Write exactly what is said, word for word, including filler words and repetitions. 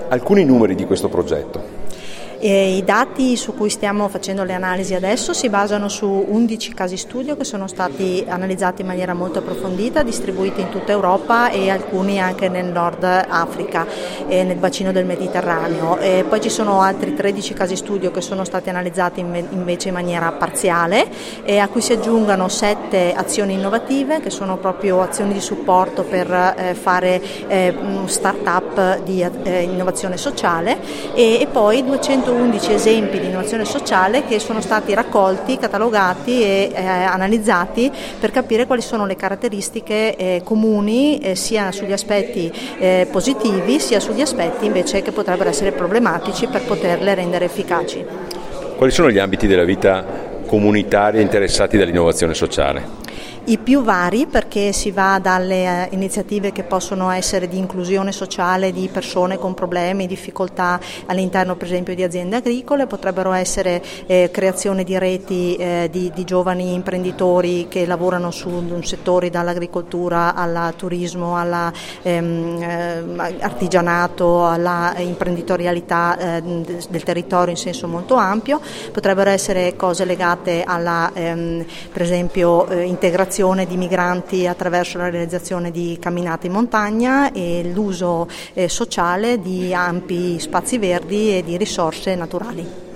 Alcuni numeri di questo progetto. E i dati su cui stiamo facendo le analisi adesso si basano su undici casi studio che sono stati analizzati in maniera molto approfondita, distribuiti in tutta Europa e alcuni anche nel Nord Africa e nel bacino del Mediterraneo. E poi ci sono altri tredici casi studio che sono stati analizzati invece in maniera parziale e a cui si aggiungono sette azioni innovative che sono proprio azioni di supporto per eh, fare eh, start-up di eh, innovazione sociale e, e poi duecentoundici esempi di innovazione sociale che sono stati raccolti, catalogati e eh, analizzati per capire quali sono le caratteristiche eh, comuni eh, sia sugli aspetti eh, positivi sia sugli aspetti invece che potrebbero essere problematici per poterle rendere efficaci. Quali sono gli ambiti della vita comunitaria interessati dall'innovazione sociale? I più vari, perché si va dalle iniziative che possono essere di inclusione sociale di persone con problemi, difficoltà all'interno per esempio di aziende agricole, potrebbero essere eh, creazione di reti eh, di, di giovani imprenditori che lavorano su settori dall'agricoltura al turismo, all'artigianato, ehm, alla imprenditorialità eh, del territorio in senso molto ampio, potrebbero essere cose legate alla ehm, per esempio eh, integrazione di migranti attraverso la realizzazione di camminate in montagna e l'uso eh, sociale di ampi spazi verdi e di risorse naturali.